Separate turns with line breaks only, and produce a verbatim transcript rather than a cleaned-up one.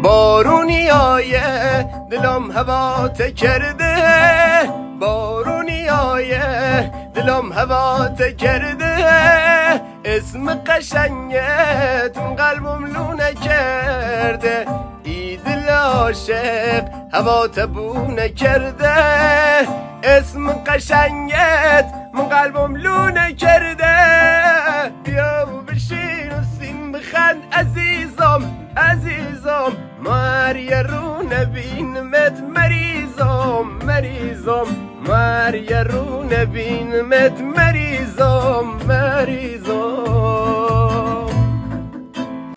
بارونیای دلم هوات کرده، بارونیای دلم هوات کرده، اسم قشنگت قلبم لونه کرده، ای دل عاشق هوات بونه کرده، اسم قشنگت من قلبم لونه کرده. بیا و بشین و سیم بخند عزیزم عزیزم، ماریا رو نبینمت مریضم مریضم، ماریا رو نبینمت مریضم مریضم.